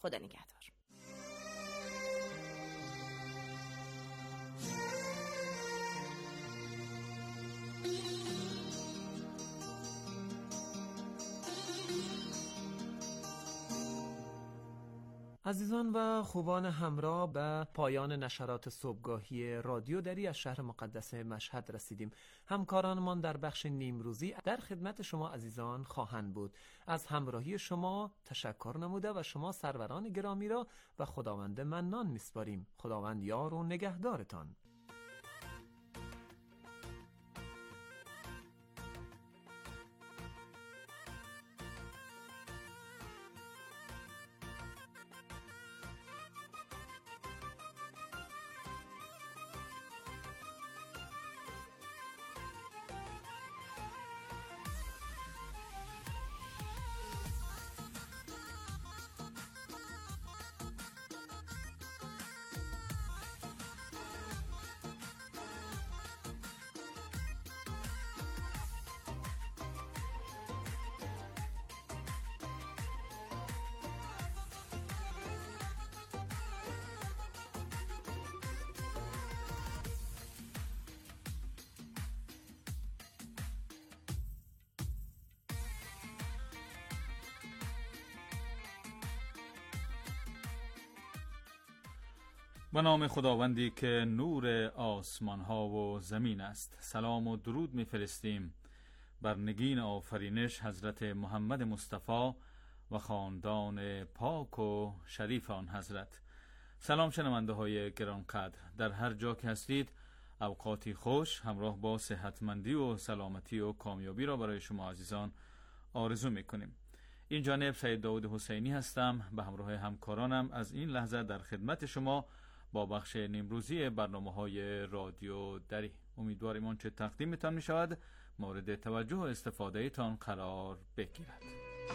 خدا نگهدار. عزیزان و خوبان همراه، به پایان نشرات صبحگاهی رادیو دری از شهر مقدس مشهد رسیدیم. همکارانمان در بخش نیمروزی در خدمت شما عزیزان خواهند بود. از همراهی شما تشکر نموده و شما سروران گرامی را و خداوند منان میسپاریم. خداوند یار و نگهدارتان. به نام خداوندی که نور آسمان ها و زمین است، سلام و درود می‌فرستیم بر نگین آفرینش حضرت محمد مصطفی و خاندان پاک و شریف آن حضرت. سلام شنونده های گرانقدر، در هر جا که هستید اوقاتی خوش همراه با صحتمندی و سلامتی و کامیابی را برای شما عزیزان آرزو می‌کنیم. این جانب سید داود حسینی هستم، به همراه همکارانم از این لحظه در خدمت شما با بخش نیمروزی برنامه‌های رادیو دری. امیدواریم آنچه تقدیمتان می‌شود مورد توجه و استفاده تان قرار بگیرد.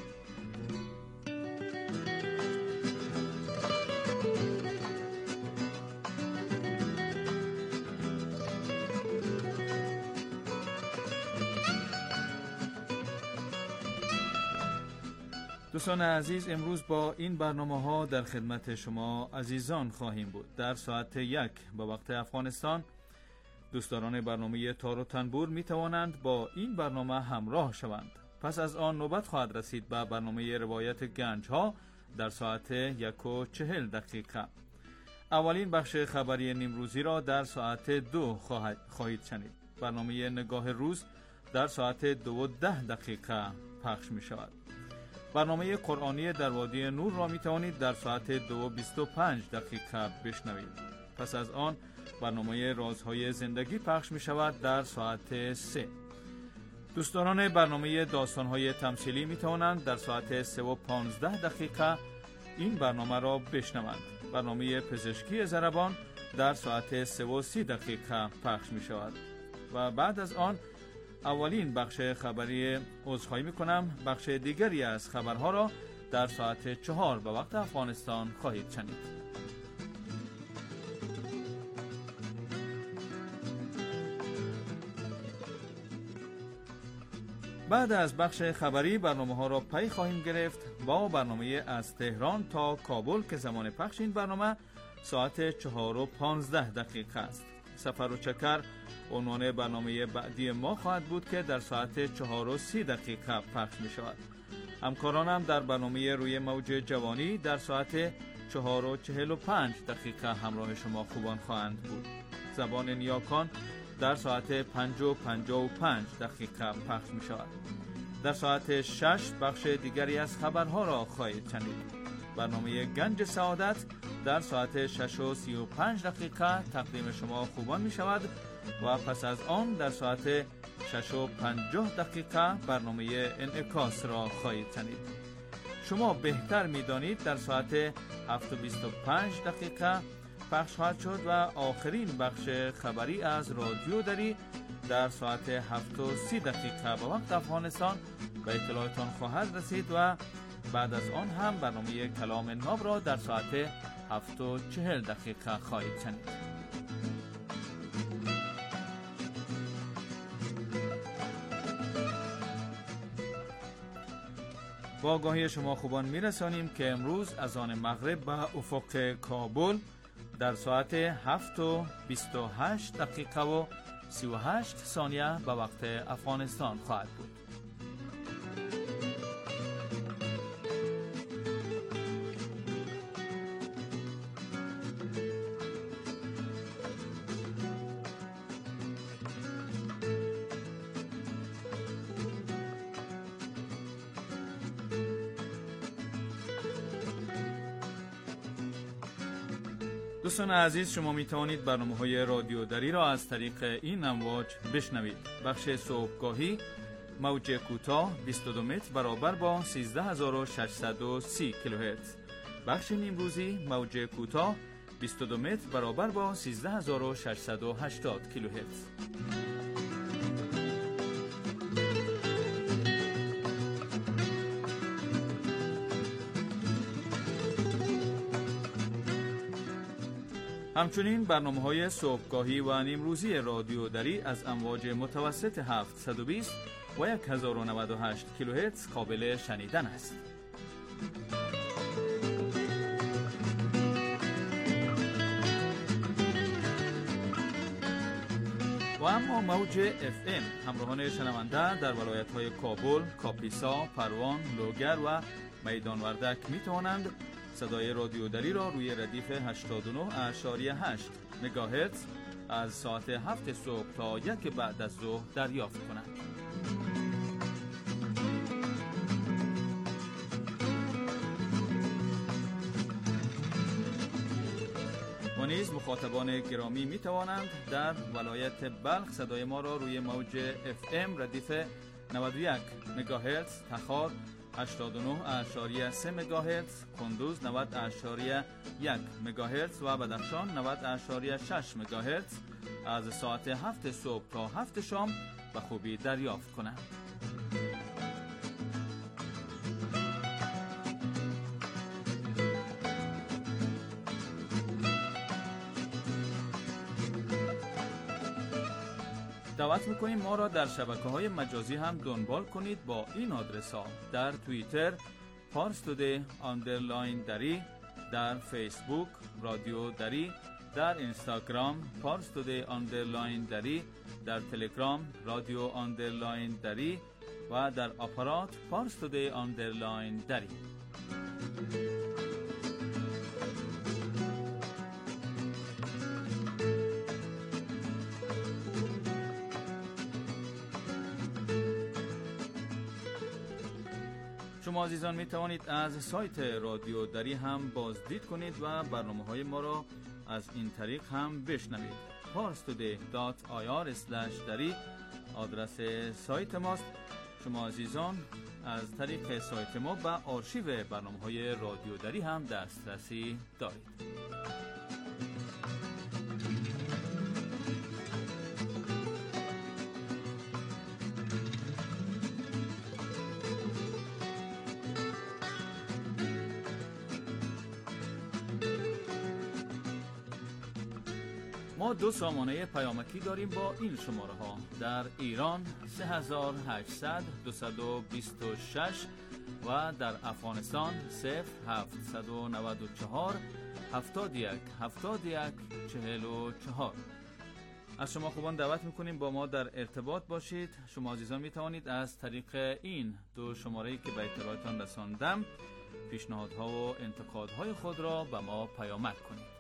دوستان عزیز، امروز با این برنامه‌ها در خدمت شما عزیزان خواهیم بود. در ساعت 1 به وقت افغانستان دوستداران برنامه تار و تنبور می توانند با این برنامه همراه شوند. پس از آن نوبت خواهد رسید به برنامه روایت گنج ها در ساعت 1:40. اولین بخش خبری نیمروزی را در ساعت 2 خواهید شنید. برنامه نگاه روز در ساعت 2:10 پخش می شود. برنامه قرآنی در وادی نور را می توانید در ساعت 2:25 بشنوید. پس از آن برنامه رازهای زندگی پخش می شود در ساعت 3. دوستداران برنامه داستانهای تمثیلی می توانند در ساعت 3:15 این برنامه را بشنوند. برنامه پزشکی ضربان در ساعت 3:30 پخش می شود و بعد از آن اولین بخش خبری عذرخواهی میکنم بخش دیگری از خبرها را در ساعت 4 به وقت افغانستان خواهید شنید. بعد از بخش خبری برنامه ها را پی خواهیم گرفت با برنامه از تهران تا کابل که زمان پخش این برنامه ساعت 4:15 است. سفر و چکر عنوان برنامه بعدی ما خواهد بود که در ساعت 4:30 پخش می شود. همکارانم در برنامه روی موج جوانی در ساعت 4:45 همراه شما خوبان خواهند بود. زبان نیاکان در ساعت 5:55 پخش می شود. در ساعت 6 بخش دیگری از خبرها را خواهید شنید. برنامه گنج سعادت در ساعت 6:35 تقدیم شما خوبان می شود و پس از آن در ساعت 6:50 برنامه انعکاس را خواهید شنید. شما بهتر می دانید در ساعت 7:25 پخش خواهد شد و آخرین بخش خبری از رادیو دری در ساعت 7:30 به وقت افغانستان به اطلاعتان خواهد رسید و بعد از آن هم برنامه کلام ناب را در ساعت 7:40 خواهید شنید. با آگاهی شما خوبان میرسانیم که امروز از آن مغرب به افق کابل در ساعت 7:28 و 38 ثانیه به وقت افغانستان خواهد بود. دوستان عزیز، شما می توانید برنامه‌های رادیو دری را از طریق این امواج بشنوید. بخش صبحگاهی موج کوتاه 22 متر برابر با 13630 کیلوهرتز. بخش نیمروزی موج کوتاه 22 متر برابر با 13680 کیلوهرتز. همچنین برنامه‌های صبحگاهی و نیمروزی رادیو دری از امواج متوسط 720 و 1098 کیلوهرتز قابل شنیدن است. و اما موج FM همراهان شنونده در ولایت‌های کابل، کاپیسا، پروان، لوگر و میدان وردک می توانند صدای رادیو دری را روی ردیف 89.8 مگاهرتز از ساعت 7 صبح تا 1 بعد از ظهر دریافت کنند. و نیز مخاطبان گرامی می توانند در ولایت بلخ صدای ما را روی موج FM ردیف 91 مگاهرتز، تخار 89.3 مگاهرتز، کندوز 90.1 مگاهرتز و بدخشان 90.6 مگاهرتز از ساعت 7 صبح تا 7 شام به خوبی دریافت کنند. دعوت میکنیم ما را در شبکه‌های مجازی هم دنبال کنید با این آدرس ها: در توییتر _دری، در فیسبوک رادیو دری، در اینستاگرام _دری، در تلگرام رادیو دری و در آپارات _دری. شما عزیزان می توانید از سایت رادیو دری هم بازدید کنید و برنامه‌های ما را از این طریق هم بشنوید. parstoday.ir/dari آدرس سایت ماست. شما عزیزان از طریق سایت ما به آرشیو برنامه‌های رادیو دری هم دسترسی دارید. ما 2 سامانه پیامکی داریم با این شماره ها: در ایران 3800 226 و در افغانستان 0794 71 71 44. از شما خوبان دعوت میکنیم با ما در ارتباط باشید. شما عزیزان میتوانید از طریق این 2 شماره‌ای که به اطلاعتان رساندم پیشنهادها و انتقادهای خود را به ما پیامک کنید.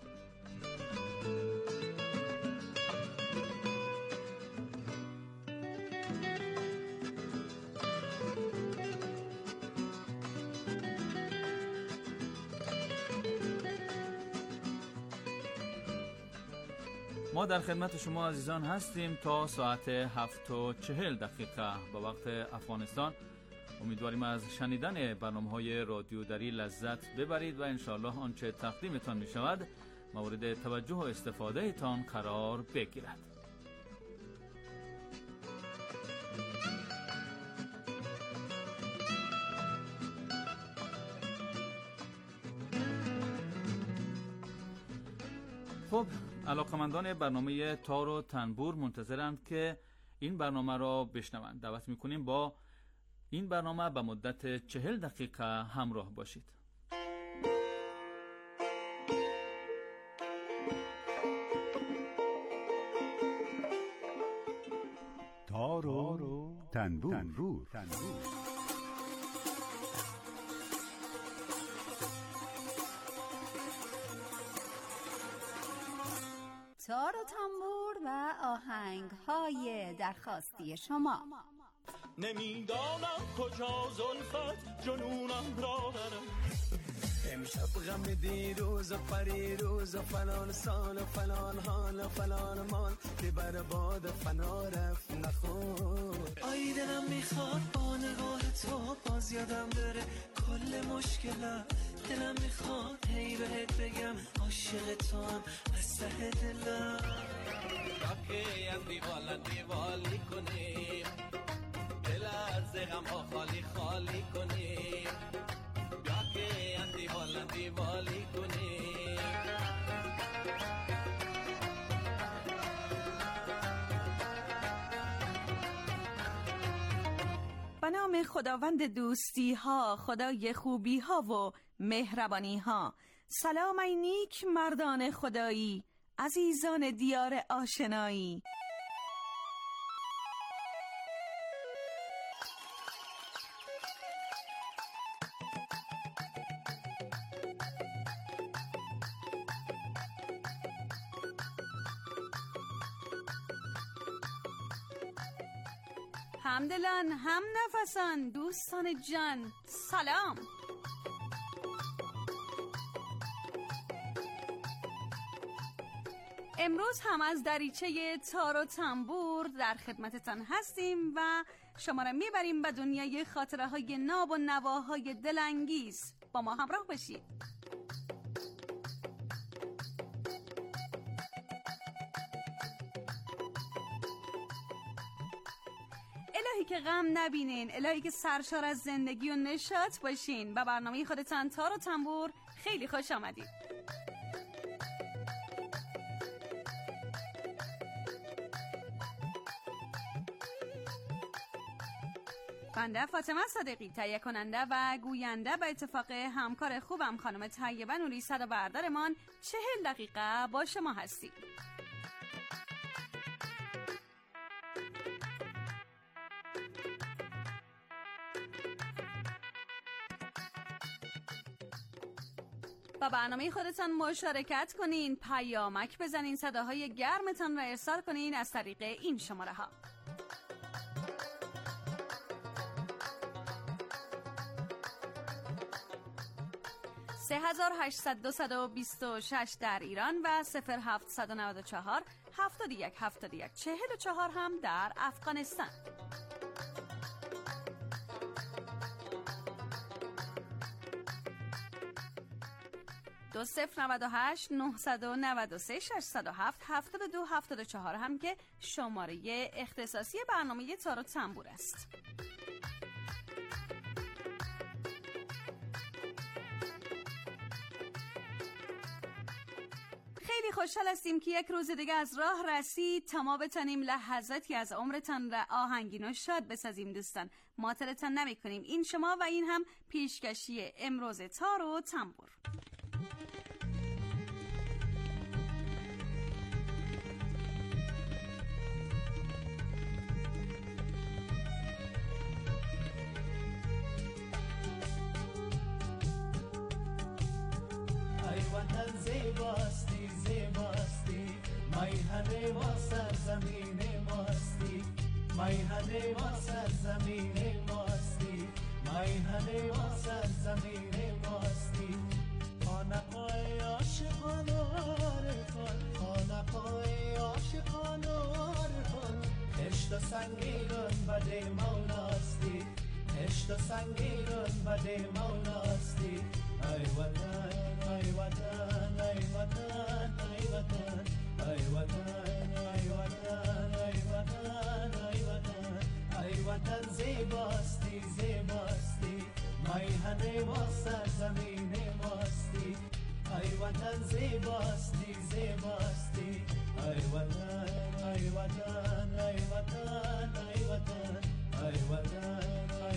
ما در خدمت شما عزیزان هستیم تا ساعت 7:40 به وقت افغانستان. امیدواریم از شنیدن برنامه‌های رادیو دری لذت ببرید و انشاءالله آنچه تقدیمتان می شود مورد توجه و استفاده تان قرار بگیرد. خب، علاقمندان برنامه تار و تنبور منتظرند که این برنامه را بشنوند. دعوت میکنیم با این برنامه به مدت 40 دقیقه همراه باشید. تار و تنبور. تار و تنبور و آهنگ‌های درخواستی شما. نمیدانم کجا زلفت جنونم را برم، امشب غم دیروز و پریروز و فلان سال و فلان حال و فلان مال که بر باد فنا رفت نخور. آی دلم میخواد با نگاه تو باز یادم بره کل مشکلم، دلم میخواد هی بهت بگم عاشق تو هم از ته دلم. راکی از دیوالی کنیم، دل از غم ها خالی خالی کنیم، راکی از دیوالی کنیم. به نام خداوند دوستی ها، خدای خوبی ها و مهربانی ها. سلام ای نیک مردان خدایی، عزیزان دیار آشنایی. همدلان، هم نفسان، دوستان جان، سلام. امروز هم از دریچه تار و تنبور در خدمتتان هستیم و شما را میبریم به دنیای خاطره های ناب و نواهای دلانگیز. با ما همراه باشید. الهی که غم نبینین، الهی که سرشار از زندگی و نشاط باشین. به برنامه خودتان تار و تنبور خیلی خوش آمدید. بنده فاطمه صادقی، تهیه کننده و گوینده، به اتفاق همکار خوبم خانم طیبه نوری، صدا بردارمان 40 دقیقه با شما هستیم. با برنامه خودتان مشارکت کنین، پیامک بزنین، صداهای گرمتان را ارسال کنین از طریق این شماره ها: 3800 در ایران و 0794 71 71 44 هم در افغانستان. 2098 993 607 72 74 هم که شماره اختصاصی برنامه تار و تنبور است. خیلی خوشحال هستیم که یک روز دیگه از راه رسید تا ما بتونیم لحظاتی از عمرتان را آهنگین و شاد بسازیم. دوستان، معطلتان نمی‌کنیم. این شما و این هم پیشکشی امروز تار و تنبور. زیباستی زیباستی میهن ما سرزمین ماستی، میهن ما سرزمین ماستی، میهن ما سرزمین ماستی. خانقای عاشقان عارفان، خانقای عاشقان عارفان، عشق و سنگینان بده مولاستی، عشق و سنگینان بده مولاستی. ای وطن ای وطن ای وطن ای وطن ای وطن ای وطن ای وطن ای وطن ای وطن زیباستی زیباستی میهن ما سرزمین ماستی، ای وطن زیباستی زیباستی ای وطن ای وطن ای وطن ای وطن ای وطن ای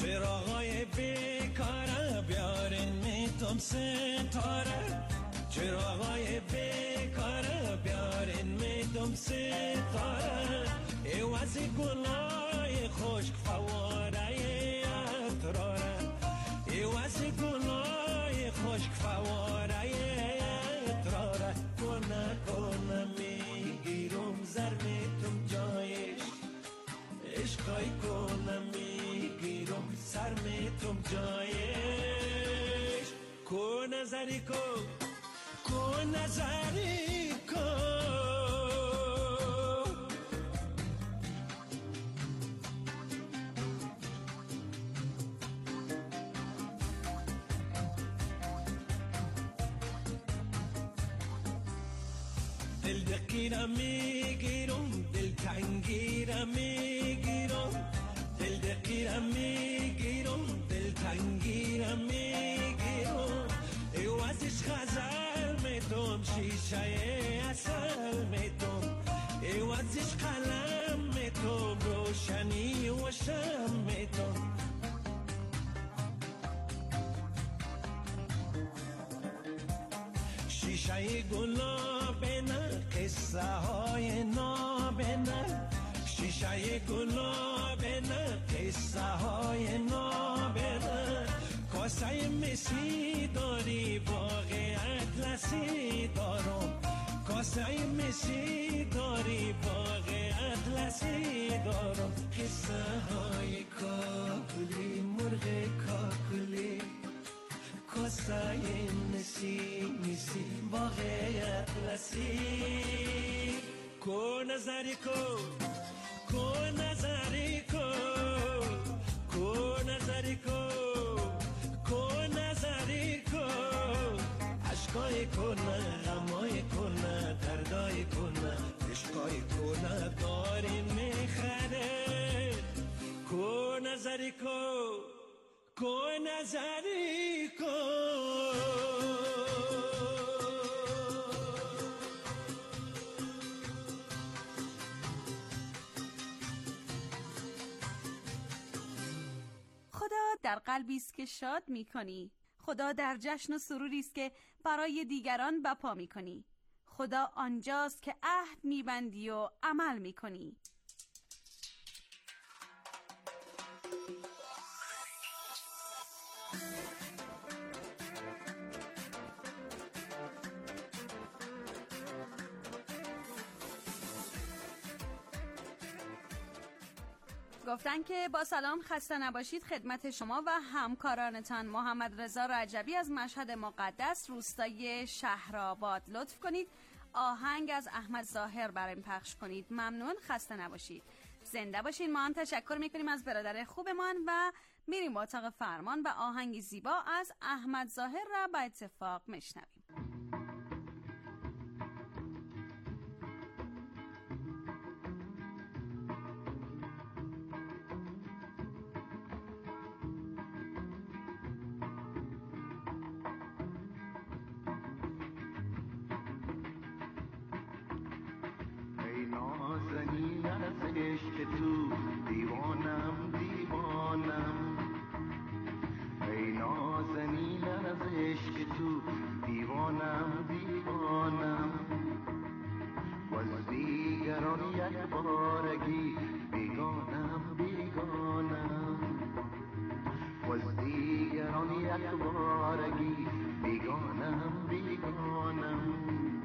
چراغای بیکاره بیارین میتم ستاره، چراغای بیکاره بیارین میتم ستاره، ایوازی گلای خشک فواره اتراره، ایوازی گلای خشک فواره اتراره، کنه کنه میگیرم زر میتم جایش، عشقای کنه میگیرم سر میتم جایش، کنه زری کن کنه زری کن. دل دقیرم میگیرم، دل تنگیرم میگیرم، دل دقیرم میگیرم، دل تنگیرم میگیرم، ایوازش غزل میتم، شیشه اصل میتم، ایوازش قلم میتم، روشنی و شم میتم. شیشه گلاب نه قصه های نابنه، شیشه گلاب نه قصه های نابنه، کاسه مسی داری باغ اطلسی دارم، کاسه مسی داری باغ اطلسی دارم، قصه های کاکلی مرغ کاکلی، کاسه مسی باغ اطلسی، کو نظری کو نظری کو نظری کو نظری کو، عشقای کنه غمای کنه دردای کنه، عشقای کنه داری میخره، کو نظری کو نظری کو. خدا در قلبی است که شاد می‌کنی، خدا در جشن و سروری است که برای دیگران بپا می‌کنی، خدا آنجاست که عهد می‌بندی و عمل می‌کنی. گفتن که با سلام خسته نباشید خدمت شما و همکارانتان. محمد رضا رجبی از مشهد مقدس روستای شهرآباد. لطف کنید آهنگ از احمد ظاهر برایم پخش کنید. ممنون، خسته نباشید، زنده باشین. ما هم تشکر میکنیم از برادر خوبمان و میریم با اتاق فرمان و آهنگی زیبا از احمد ظاهر را با اتفاق میشنویم. عشق تو دیوانم دیوانم، ای نازنین از عشق تو دیوانم دیوانم، و از دیگران یک بارگی بیگانم بیگانم، و از دیگران یک بارگی بیگانم بیگانم.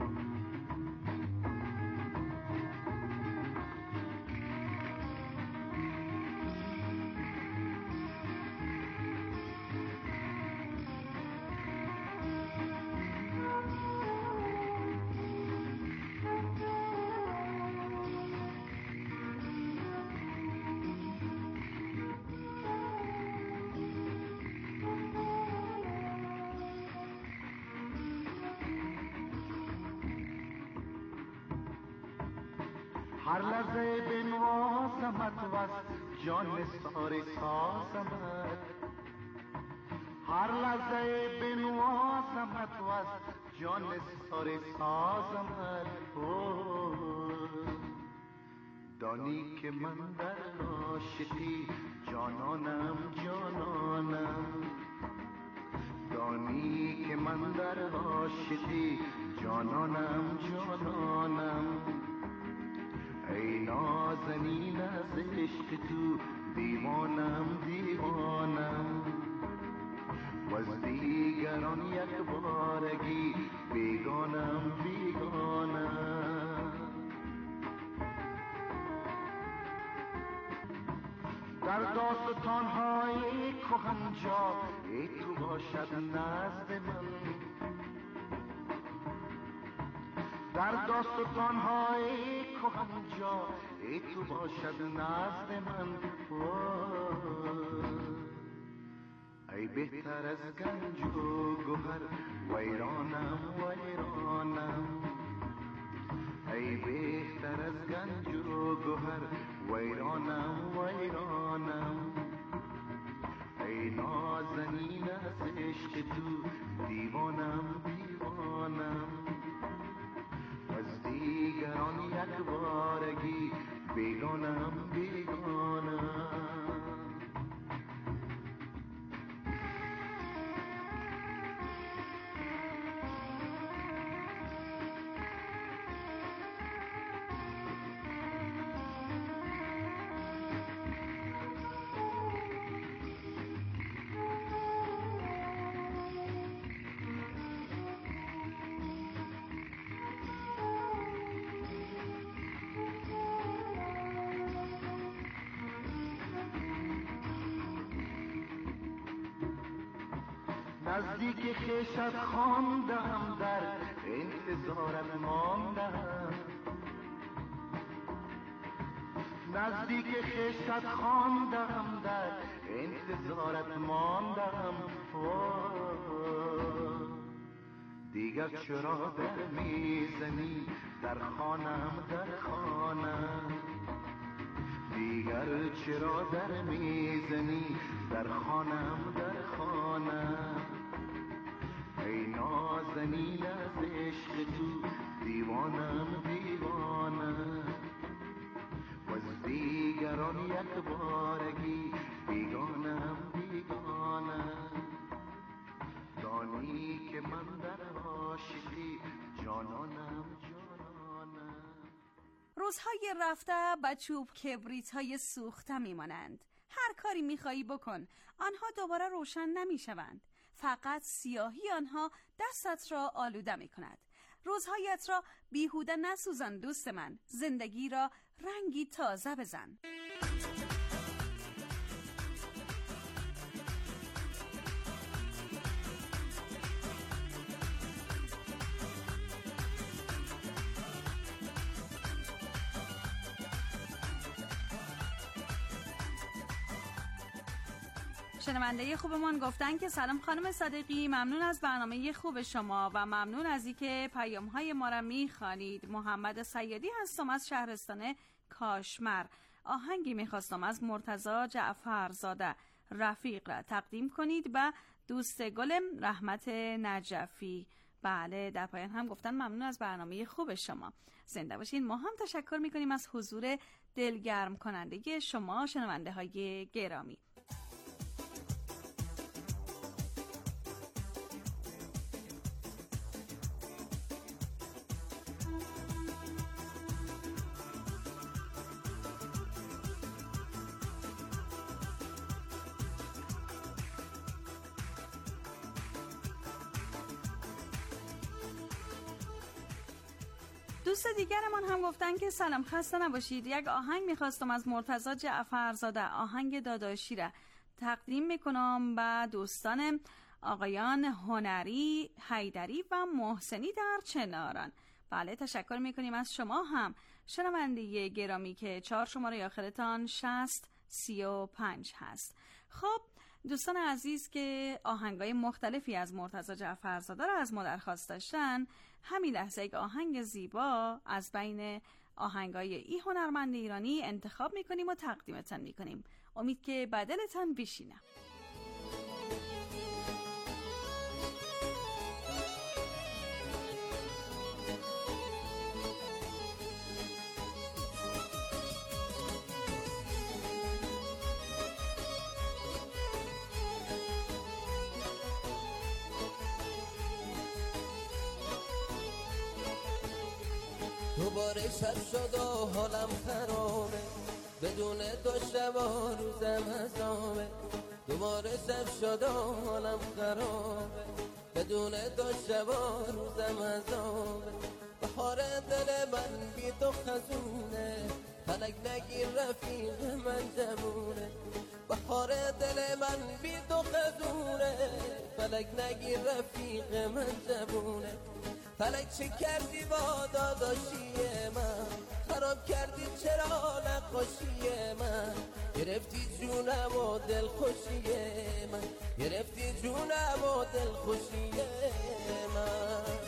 هر لحظه بنوازمت و جان نثار سازمت، هر لحظه بنوازمت و جان نثار سازمت، دانی که من در عاشقی جانانم جانانم، دانی که من در عاشقی جانانم جانانم. ای نازنین از عشق تو دیوانم دیوانم، و از دیگران یک بارگی بیگانم بیگانم. در داستان‌های کهن جا ای تو باشد نزد من، در داستان‌های کهن جا ای تو باشد نزد من. ای بهتر از گنج و گوهر ویرانم ویرانم، ای بهتر از گنج و گوهر ویرانم ویرانم. ای نازنین از عشق تو دیوانم دیوانم، از دیگران یک بارگی بیگانم بیگانم. نزدیک خویشت خواندم در انتظارت ماندم، نزدیک خویشت خواندم در انتظارت ماندم. دیگر چرا در میزنی در خانم در خانم، دیگر چرا در میزنی در خانم در خانم. ای نازنین از عشق تو دیوانم دیوانم، و از دیگران یک بارگی بیگانم بیگانم. دانی که من در عاشقی جانانم جانانم. روزهای رفته به چوب کبریت های سوخته میمانند. هر کاری میخوایی بکن، آنها دوباره روشن نمیشوند. فقط سیاهی آنها دستت را آلوده میکند. روزهایت را بیهوده نسوزان دوست من، زندگی را رنگی تازه بزن. شنونده خوبمان گفتن که سلام خانم صادقی، ممنون از برنامه خوب شما و ممنون از اینکه پیام‌های ما را می‌خوانید. محمد سیدی هستم از شهرستان کاشمر. آهنگی می‌خواستم از مرتضی جعفرزاده رفیق را تقدیم کنید به دوست گلم رحمت نجفی. بله، در پایان هم گفتن ممنون از برنامه خوب شما. زنده باشین. ما هم تشکر می‌کنیم از حضور دلگرم کننده شما شنونده‌های گرامی. دوست دیگرمان هم گفتن که سلام، خسته نباشید. یک آهنگ میخواستم از مرتضی جعفرزاده، آهنگ داداشی را تقدیم میکنم به دوستان آقایان هنری، حیدری و محسنی در چناران. بله، تشکر میکنیم از شما هم شنونده گرامی که 4 شماره آخرتان 6035 هست. خب دوستان عزیز که آهنگای مختلفی از مرتضی جعفرزاده را از ما درخواست داشتن، همین لحظه یک آهنگ زیبا از بین آهنگای این هنرمند ایرانی انتخاب میکنیم و تقدیمتان میکنیم. امید که بدلتان بشینه. دوباره شب شد و حالم خرابه، بدون تو شب و روزم هزامه. دوباره شب شد و حالم خرابه، بدون تو شب و روزم هزامه. بهار دل من بی تو خزونه، فلک نگیر رفیق من جمونه. بهار دل من بی تو خزونه، فلک نگیر رفیق من جمونه. فلک چه کردی با داداشی من، خراب کردی چرا نقاشی من. گرفتی جونم و دل خوشی من، گرفتی جونم و دل خوشی من.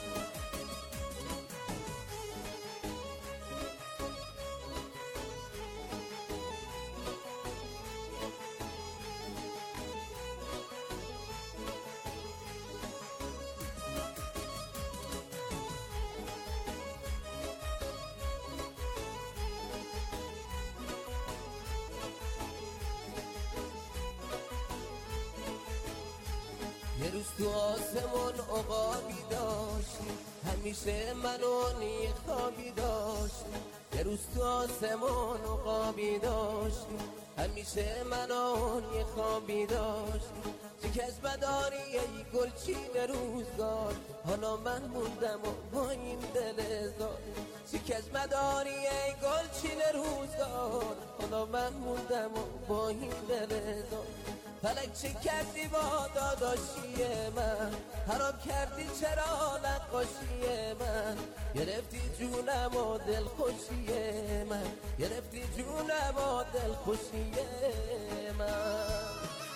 یه روز تو آسمون عقابی داشتی، همیشه منو نی خوابی داشتی. یه روز تو آسمون عقابی داشتی، همیشه منو نی خوابی داشتی. شکست بداری ای گلچین روزگار، حالا من موندم و با این دل زار. شکست بداری ای گلچین روزگار، حالا من موندم و با این دل زار. فلک چه کردی با داداشی من، خراب کردی چرا نقاشی من. گرفتی جونم و دل خوشی من، گرفتی جونم و دل خوشی من.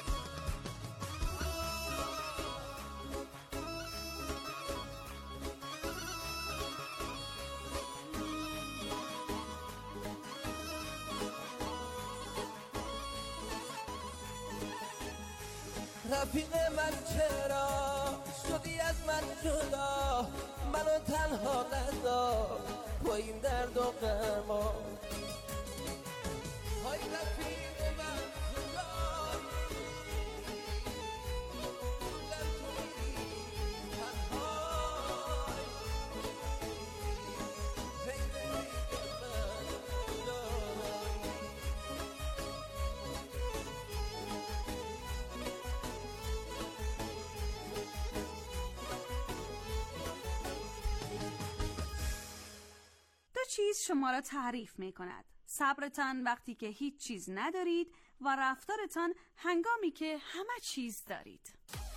رفیق من چرا شدی از من جدا، منو تنها نذار با این درد و غما. های رفیق من کجایی، در تو میری تنهای. چیز شما را تعریف می کند: صبرتان وقتی که هیچ چیز ندارید و رفتارتان هنگامی که همه چیز دارید.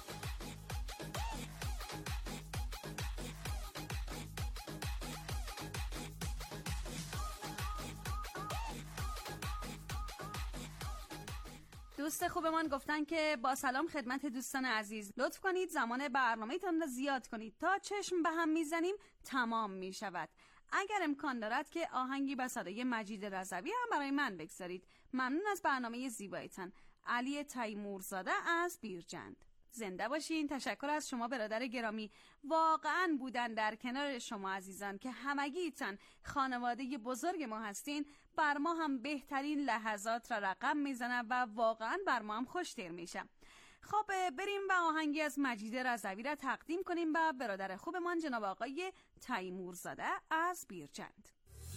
دوست خوبمان گفتن که با سلام خدمت دوستان عزیز، لطف کنید زمان برنامه‌تان را زیاد کنید تا چشم به هم میزنیم تمام می شود. اگر امکان دارد که آهنگی به صدای مجید رضوی هم برای من بگذارید. ممنون از برنامه زیبایتان. علی تیمورزاده از بیرجند. زنده باشین. تشکر از شما برادر گرامی. واقعا بودن در کنار شما عزیزان که همگیتان خانواده بزرگ ما هستین بر ما هم بهترین لحظات را رقم میزنه و واقعا بر ما هم خوش‌تر میشه. خب بریم و آهنگی از مجید رضوی را تقدیم کنیم به برادر خوبمان جناب آقای تیمورزاده از بیرجند.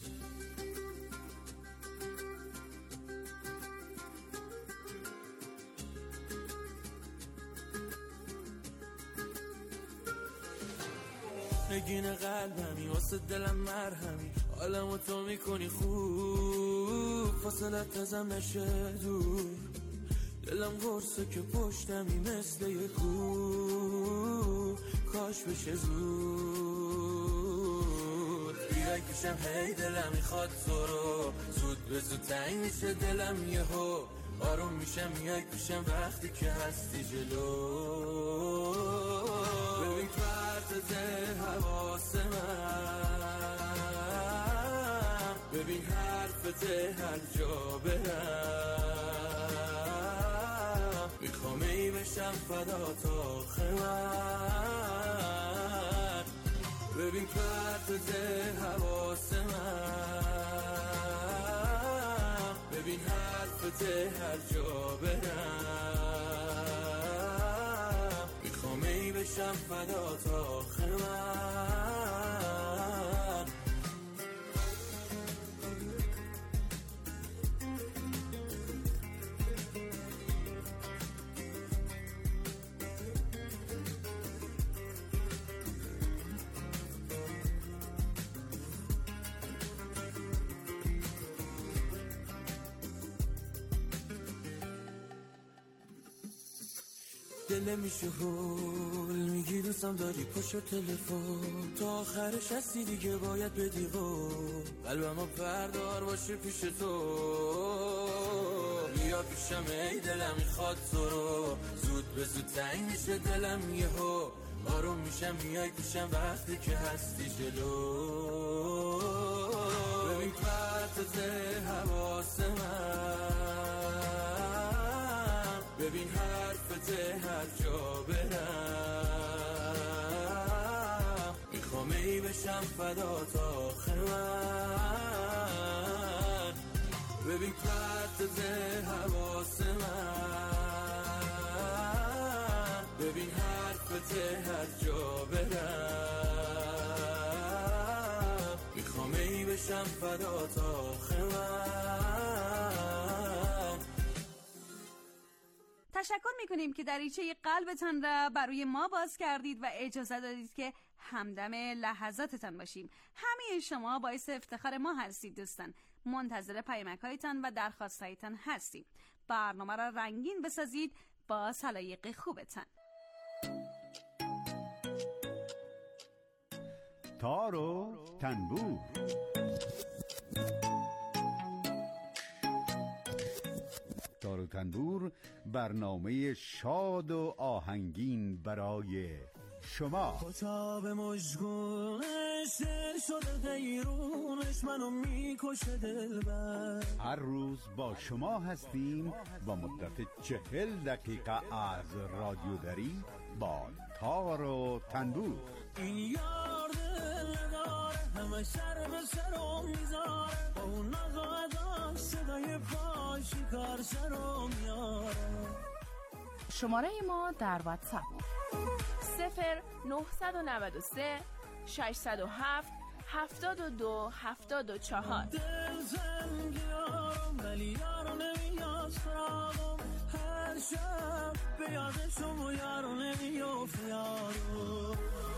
نگین قلبمی واسه دلم مرهمی، حالمو تو میکنی خوب، فاصلت ازم نشه دور. دلم قرصه که پشتمی مثل یه کوه، کاش بشه زود. بیرک میشم هی دلم میخواد تو رو، زود به زود تنگ میشه دلم یهو. آروم میشم یک میشم وقتی که هستی جلو. ببین پرت حواس من، ببین حرفت هر جا برم. میخوام ای بشم فدا تا من. ببین پرت حواس من، ببین حرفت هر جا برم. میخوام ای بشم فدا تا من. دل میشه هول میگی دوستم داری پشت تلفن تا آخرش هستی دیگه باید بدی قلبمو بردار باشه پیش تو بیا پیشم ای دلم میخواد تو رو زود به زود تنگ میشه دلم یهو آروم میشم میای پیشم وقتی که هستی جلو ببین پرت حواس من ببین حرفت هر جا برم میخوام ای بشم فدا تا آخر من ببین پرت حواس من ببین حرفت هر جا برم میخوام ای بشم فدا تا آخر من. تشکر میکنیم که دریچه قلبتان را برای ما باز کردید و اجازه دادید که همدم لحظاتتان باشیم. همه شما باعث افتخار ما هستید دوستان. منتظر پیامک‌هایتان و درخواست‌هایتان هستیم. برنامه را رنگین بسازید با سلایق خوبتان. تار و تنبور. تار و تنبور برنامه شاد و آهنگین برای شما. کتاب مشگونش دل شده غیرونش منو میکشه دلبر. هر روز با شما هستیم با مدت 40 دقیقه از رادیو دری با تار و تنبور. این یار دل نداره همه سر به سرم میذاره با اون نقادم صدای پاش کار سرم میاره. شماره ما در واتساپ 0993 607 72 74. دل زنگیارم ولی یارو نمیاد سراغم هر شب به یادشم و یارو نمیافت یارو.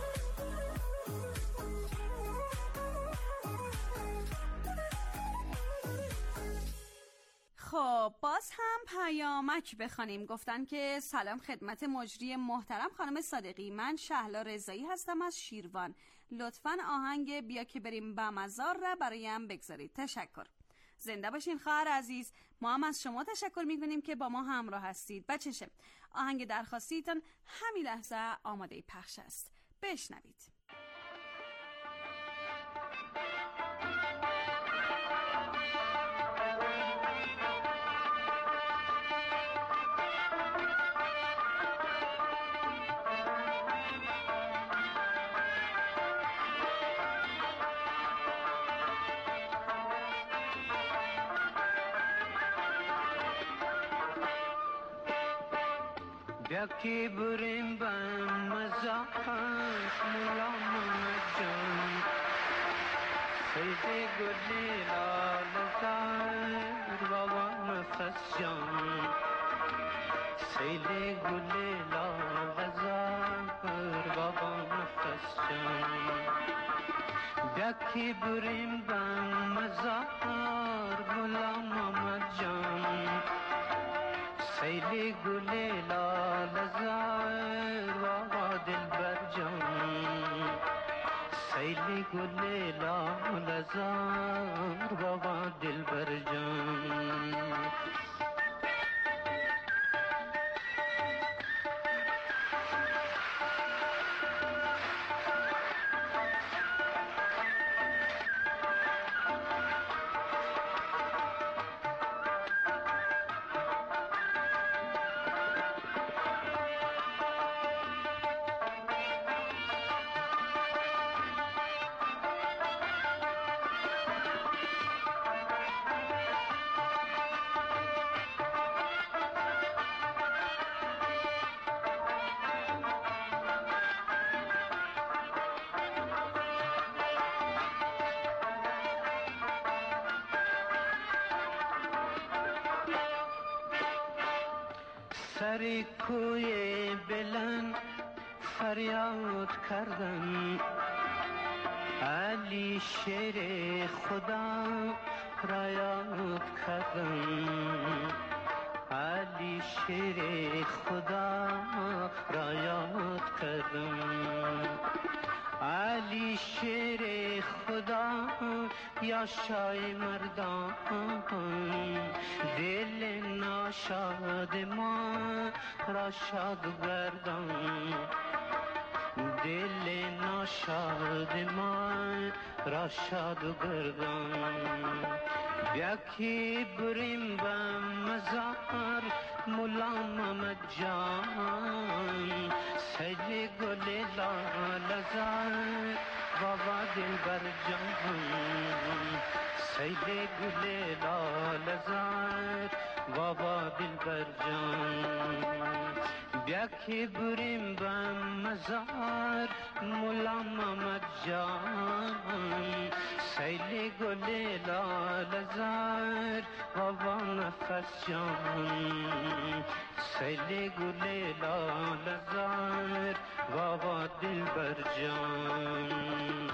خب باز هم پیامک بخوانیم. گفتن که سلام خدمت مجری محترم خانم صادقی، من شهلا رضایی هستم از شیروان. لطفاً آهنگ بیا که بریم به مزار را برایم بگذارید. تشکر. زنده باشین خواهر عزیز. ما هم از شما تشکر میکنیم که با ما همراه هستید. بچشه آهنگ درخواستیتون همین لحظه آماده پخش است. بشنوید. یکی بریم بم مزاحم ملامت جان سیده گلی لال زار بابا نفس جان سیده گلی لال زار بابا نفس جان یکی بریم بم مزاحم ملامت جان سیلی گلی لال زار بابا دلبر جان سیلی گلی لال زار بابا دلبر جان. سری کوی بلند فریاد کردن علی شیر خدا را یاد کردن علی علی شیر خدا را یاد کردم، علی شیر خدا یا شاه مردان، دل ناشاد ما را شاد گردان، دل ناشاد ما را شاد گردان. بیاکی بریم به مزار مولا محمد جان، سجل گل لالزار بابا دلبر جان، سجل گل لالزار بابا دلبر جان. بیاکی بریم به مزار مولا محمد جان، سیل گل لالزار بابا نفس جان، سیل گل لالزار بابا دلبر جان.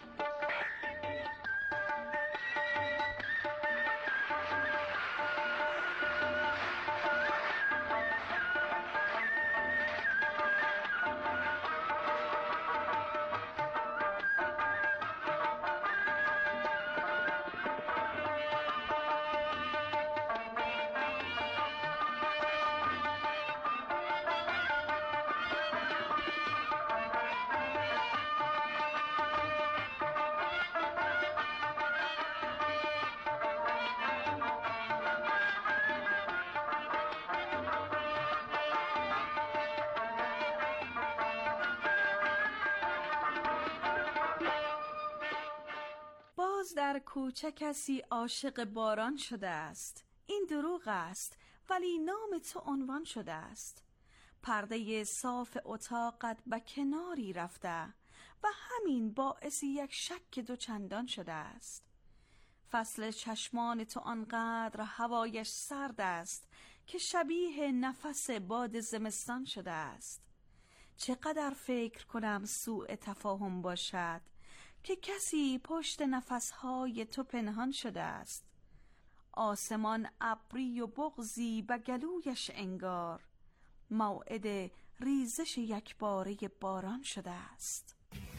در کوچه کسی عاشق باران شده است. این دروغ است، ولی نام تو عنوان شده است. پرده صاف اتاقت به کناری رفته و همین باعث یک شک دو چندان شده است. فصل چشمان تو آنقدر هوایش سرد است که شبیه نفس باد زمستان شده است. چقدر فکر کنم سوء تفاهم باشد که کسی پشت نفسهای تو پنهان شده است. آسمان ابری و بغضی به گلویش انگار، موعد ریزش یکباره باران شده است.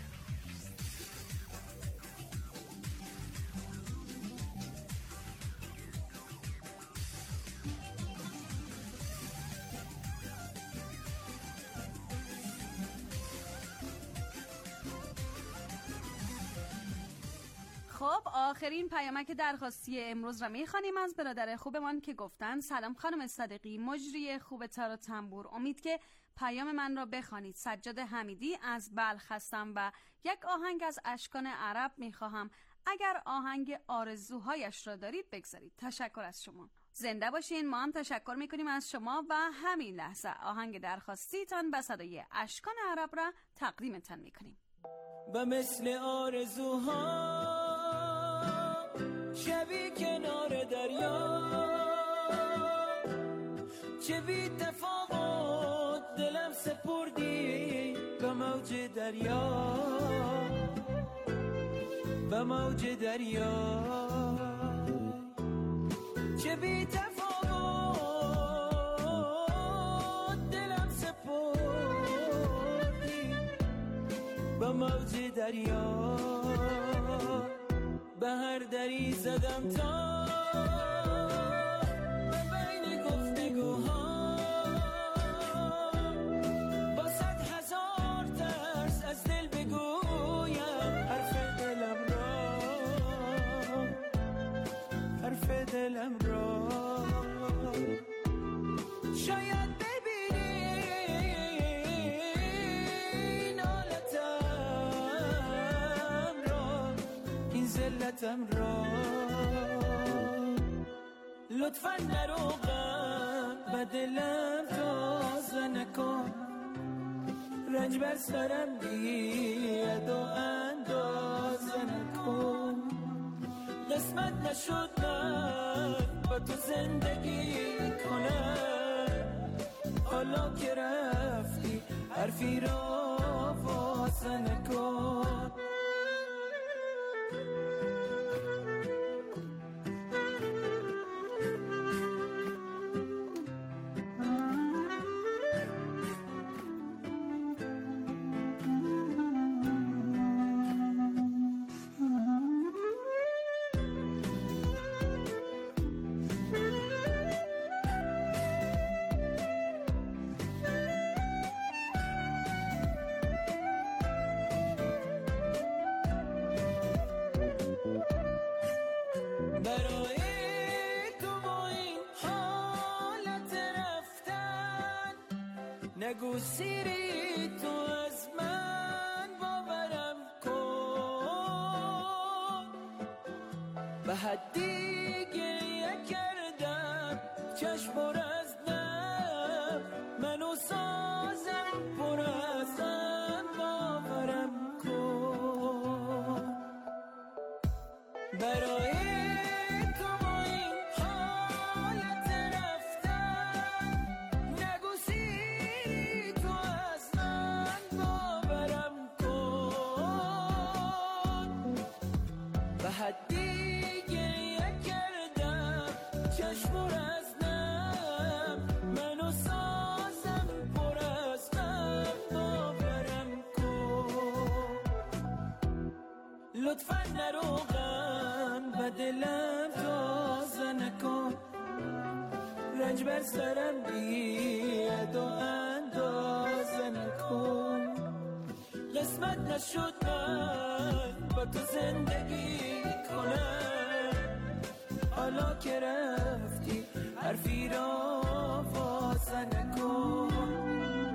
خب آخرین پیامک درخواستی امروز را میخوانیم از برادر خوبمان که گفتن: سلام خانم صادقی، مجری خوب تار و تنبور، امید که پیام من را بخوانید. سجاد حمیدی از بلخ هستم و یک آهنگ از اشکان عرب میخواهم. اگر آهنگ آرزوهایش را دارید بگذارید. تشکر از شما. زنده باشین. ما هم تشکر میکنیم از شما و همین لحظه آهنگ درخواستیتان به صدای اشکان عرب را تقدیمتان میکنیم. به مثل آرزوها شبی کنار دریا، چه بی تفاوت دلم سپردی به موج دریا، به موج دریا، چه بی تفاوت دلم سپردی به موج دریا. به هر دری زدم تا به بین گفتگوها، با 100,000 ترس از دل بگویم حرف دلم را، حرف دلم را. شاید ببینی نالتم را، این ذلتم را. لطفاً نرو غم به دلم تازه نکن، رنج بر سرم بیاد و اندازه نکن. قسمت نشد من با تو زندگی کنم، حالا که رفتی حرفی را واسه نکن. نگو سیری تو از من باورم کن به حدی گریه کردم چشم پر از نم منو سازم پر از غم باورم کن برای حدی گریه کردم چشم از نم منو سازم پر از غم باورم کن لطفا نرو غم و دلم تازه نکن رنج بر سرم بیاد و اندازه نکن قسمت نشد من با تو زندگی حالا که رفتی حرفی را واسه نکن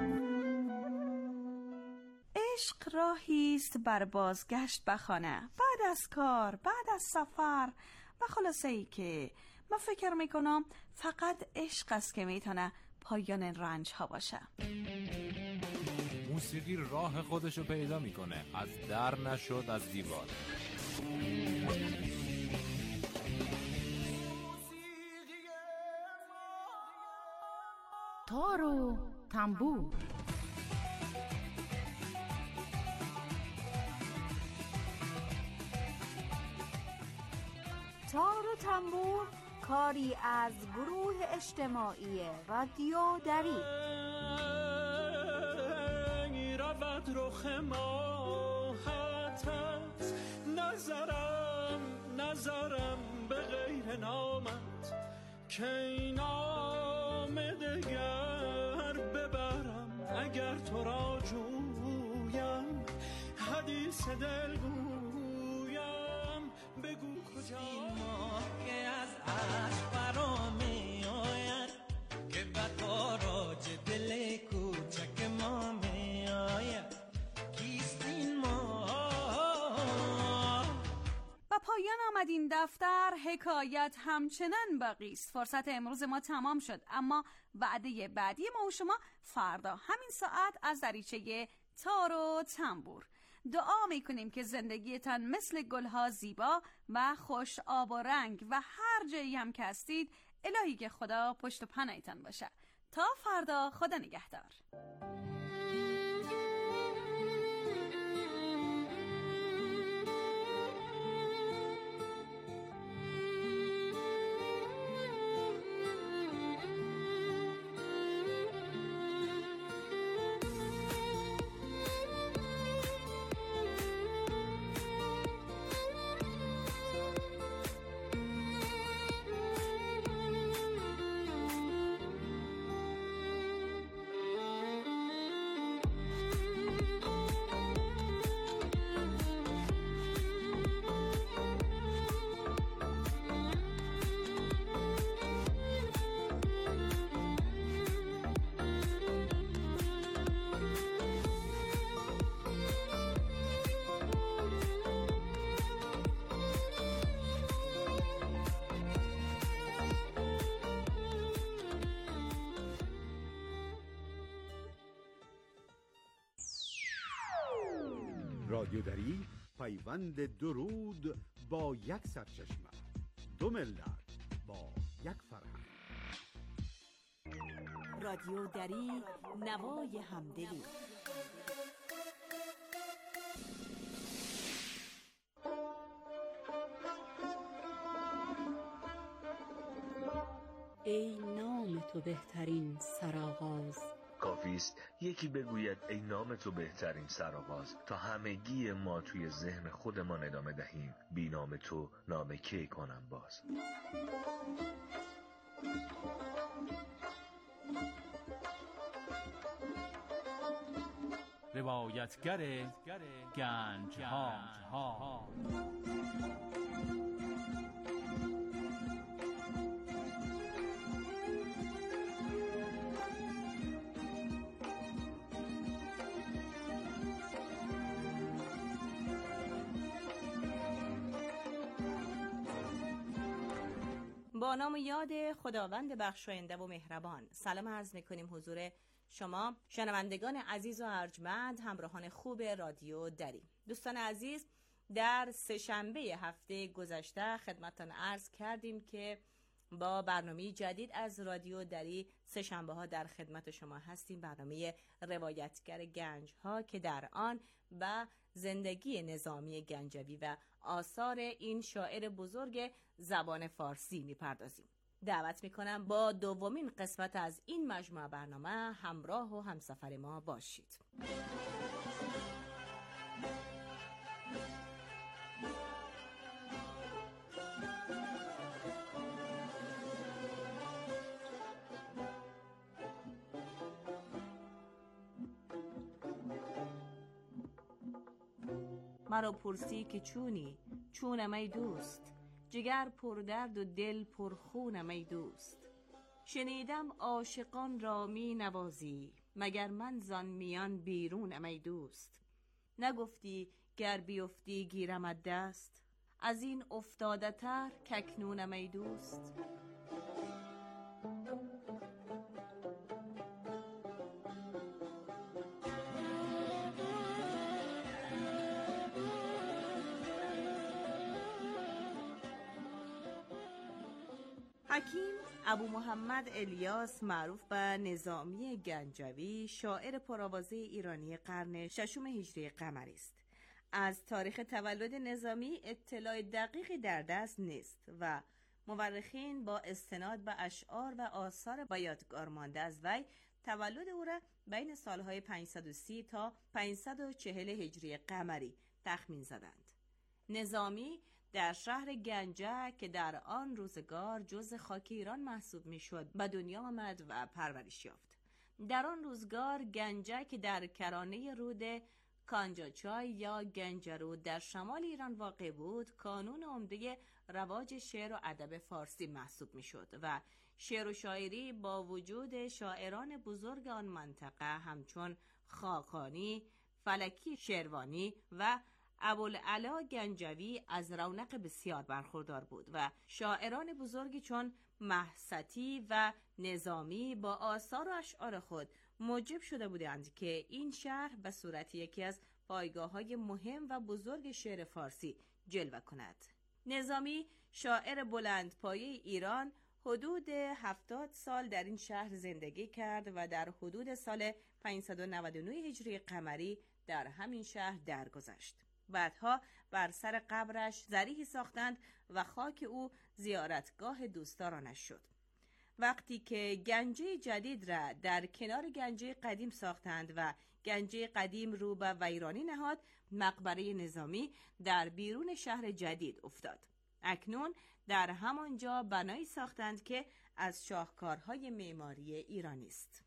عشق راهیست بر بازگشت به خانه بعد از کار بعد از سفر و خلاصه ای که من فکر میکنم فقط عشق است که میتونه پایان رنج ها باشه موسیقی راه خودشو پیدا میکنه از در نشد از دیوار تار و تنبور تار و تنبور کاری از گروه اجتماعی رادیو دری رود رخ ماهت از نظرم به غیر نامت که این نام دگر ببرم اگر تو را جویم حدیث دل گویم بگو کجا این ماه که از عشق برامی آید که به تاراج دل کوچک ما می آید کیست این ماه و پایان آمد این دفتر حکایت همچنان باقی است فرصت امروز ما تمام شد اما وعده بعدی ما و شما فردا همین ساعت از دریچه تار و تنبور دعا میکنیم که زندگیتان مثل گلها زیبا و خوش آب و رنگ و هر جایی هم که هستید الهی که خدا پشت و پناهتان باشه تا فردا خدا نگهدار رادیو دری پیوند درود با یک سرچشمه دو ملت با یک فرهنگ رادیو دری نوای همدلی ای نام تو بهترین سرآغاز کافیست یکی بگوید ای نام تو بهترین سرآغاز تا همگی ما توی ذهن خودمان ادامه دهیم بی نام تو نام کی کنم باز روایتگر گنج ها با نام و یاد خداوند بخشاینده و مهربان سلام عرض می‌کنیم حضور شما شنوندگان عزیز و ارجمند، همراهان خوب رادیو دری. دوستان عزیز، در سه‌شنبه هفته گذشته خدمتتان عرض کردیم که با برنامه جدید از رادیو دری سه‌شنبه ها در خدمت شما هستیم. برنامه روایتگر گنج ها که در آن به زندگی نظامی گنجوی و آثار این شاعر بزرگ زبان فارسی میپردازیم. دعوت میکنم با دومین قسمت از این مجموعه برنامه همراه و همسفر ما باشید. مرا پرسی که چونم ای دوست، جگر پر درد و دل پر خونم ای دوست. شنیدم عاشقان را می نوازی، مگر من زان میان بیرونم ای دوست. نگفتی گر بیفتی گیرمت دست، از این افتاده تر کاکنونم ای دوست. حکیم ابو محمد الیاس معروف به نظامی گنجوی، شاعر پرآوازه ایرانی قرن ششم هجری قمری است. از تاریخ تولد نظامی اطلاع دقیقی در دست نیست و مورخین با استناد به اشعار و آثار به یادگار مانده از وی تولد او را بین سالهای 530 تا 540 هجری قمری تخمین زدند. نظامی در شهر گنجه که در آن روزگار جزء خاک ایران محسوب میشد به دنیا آمد و پرورش یافت. در آن روزگار گنجه که در کرانه رود کانجاچای یا گنجرود در شمال ایران واقع بود، کانون عمده رواج شعر و ادب فارسی محسوب میشد و شعر و شاعری با وجود شاعران بزرگ آن منطقه همچون خاقانی، فلکی شیروانی و ابوالعلا گنجوی از رونق بسیار برخوردار بود و شاعران بزرگی چون محستی و نظامی با آثار و اشعار خود موجب شده بودند که این شهر به صورت یکی از پایگاه‌های مهم و بزرگ شعر فارسی جلوه کند. نظامی شاعر بلندپایه ایران حدود 70 سال در این شهر زندگی کرد و در حدود سال 599 هجری قمری در همین شهر درگذشت. بعدها بر سر قبرش ضریحی ساختند و خاک او زیارتگاه دوستدارانش شد. وقتی که گنجه جدید را در کنار گنجه قدیم ساختند و گنجه قدیم رو به ویرانی نهاد، مقبره نظامی در بیرون شهر جدید افتاد. اکنون در همانجا بنایی ساختند که از شاهکارهای معماری ایرانی است.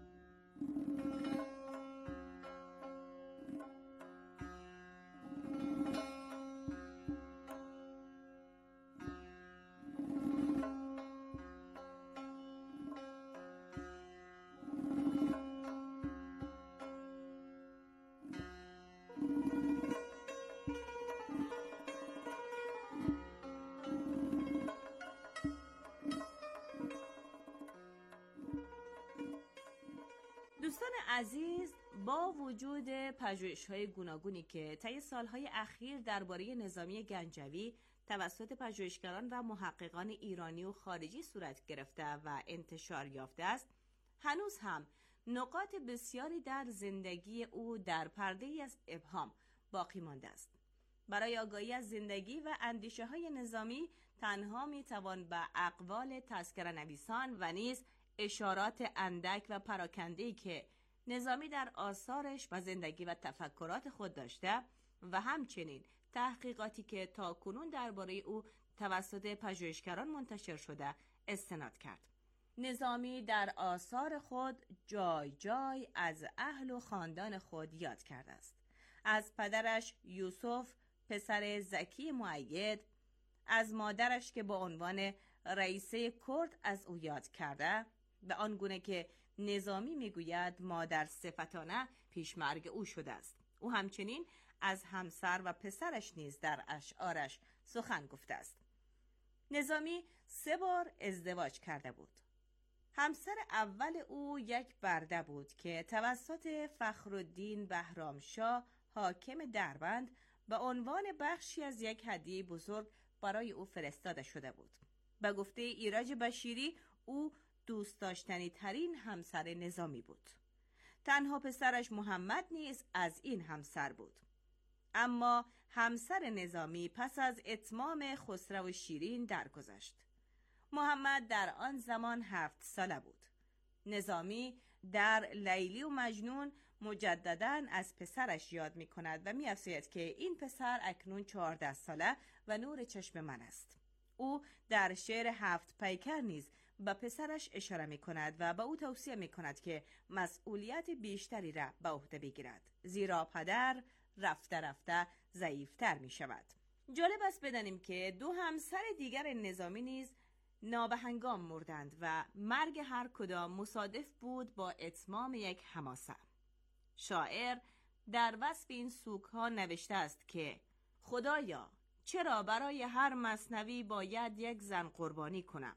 دوستان عزیز، با وجود پژوهش‌های گوناگونی که طی سالهای اخیر درباره نظامی گنجوی توسط پژوهشگران و محققان ایرانی و خارجی صورت گرفته و انتشار یافته است، هنوز هم نقاط بسیاری در زندگی او در پرده‌ای از ابهام باقی مانده است. برای آگاهی از زندگی و اندیشه‌های نظامی تنها می‌توان به اقوال تذکره‌نویسان و نیز اشارات اندک و پراکنده‌ای که نظامی در آثارش و زندگی و تفکرات خود داشته و همچنین تحقیقاتی که تاکنون درباره او توسط پژوهشگران منتشر شده استناد کرد. نظامی در آثار خود جای جای از اهل و خاندان خود یاد کرده است. از پدرش یوسف پسر زکی مؤید، از مادرش که با عنوان رئیسه کرد از او یاد کرده، به آن گونه که نظامی میگوید مادر صفتانه پیشمرگ او شده است. او همچنین از همسر و پسرش نیز در اشعارش سخن گفته است. نظامی 3 بار ازدواج کرده بود. همسر اول او یک برده بود که توسط فخرالدین بهرامشاه حاکم دربند به عنوان بخشی از یک هدیه بزرگ برای او فرستاده شده بود. به گفته ایرج بشیری او دوست داشتنی ترین همسر نظامی بود. تنها پسرش محمد نیز از این همسر بود. اما همسر نظامی پس از اتمام خسرو و شیرین درگذشت. محمد در آن زمان 7 ساله بود. نظامی در لیلی و مجنون مجدداً از پسرش یاد می کند و می افزاید که این پسر اکنون 14 ساله و نور چشم من است. او در شعر 7 پیکر نیز به پسرش اشاره می کند و به او توصیه می کند که مسئولیت بیشتری را به عهده بگیرد، زیرا پدر رفته رفته ضعیفتر می شود. جالب است بدانیم که 2 همسر دیگر نظامی نیز نابهنگام مردند و مرگ هر کدام مصادف بود با اتمام یک حماسه. شاعر در وصف این سوگ‌ها نوشته است که خدایا چرا برای هر مثنوی باید یک زن قربانی کنم؟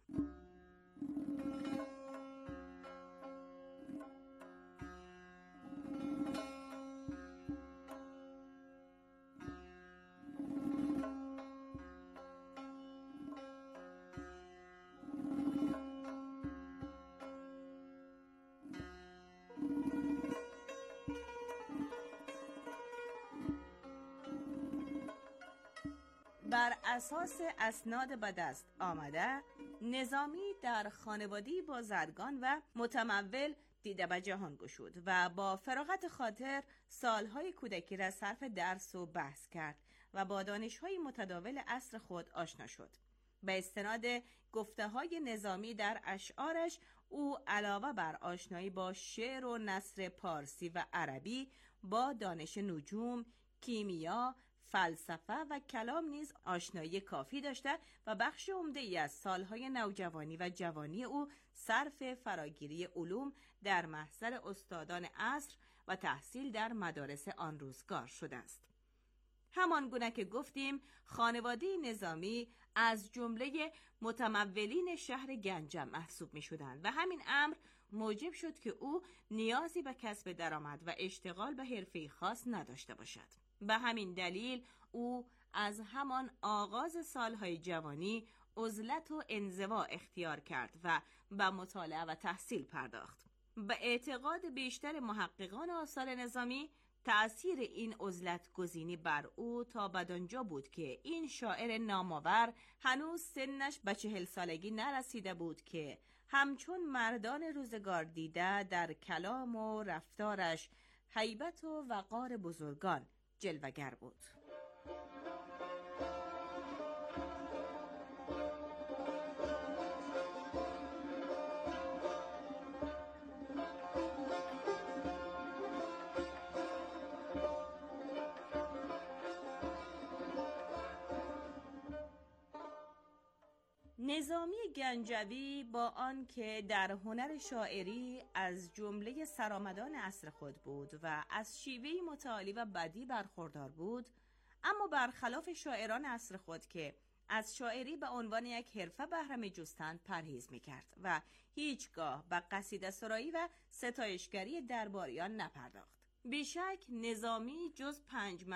بر اساس اسناد به دست آمده، نظامی در خانواده‌ای بازرگان و متمول دیده به جهان گشود و با فراغت خاطر سالهای کودکی را صرف درس و بحث کرد و با دانش‌های متداول عصر خود آشنا شد. به استناد گفته‌های نظامی در اشعارش، او علاوه بر آشنایی با شعر و نثر پارسی و عربی، با دانش نجوم، کیمیا، فلسفه و کلام نیز آشنایی کافی داشته و بخش عمده‌ای از سالهای نوجوانی و جوانی او صرف فراگیری علوم در محضر استادان عصر و تحصیل در مدارس آن روزگار شده است. همان گونه که گفتیم، خانواده نظامی از جمله متمولین شهر گنجم محسوب می شدند و همین امر موجب شد که او نیازی به کسب درآمد و اشتغال به حرفه‌ای خاص نداشته باشد. به همین دلیل او از همان آغاز سالهای جوانی عزلت و انزوا اختیار کرد و به مطالعه و تحصیل پرداخت. به اعتقاد بیشتر محققان آثار نظامی، تأثیر این عزلت گزینی بر او تا بدانجا بود که این شاعر نامآور هنوز سنش به 40 سالگی نرسیده بود که همچون مردان روزگار دیده در کلام و رفتارش هیبت و وقار بزرگان جلوگر بود. نظامی گنجوی با آنکه در هنر شاعری از جمله سرآمدان عصر خود بود و از شیوهی متعالی و بدیع برخوردار بود، اما برخلاف شاعران عصر خود که از شاعری به عنوان یک حرفه بهره می‌جستند پرهیز می‌کرد و هیچگاه به قصیده سرایی و ستایشگری درباریان نپرداخت. بیشک نظامی جز 5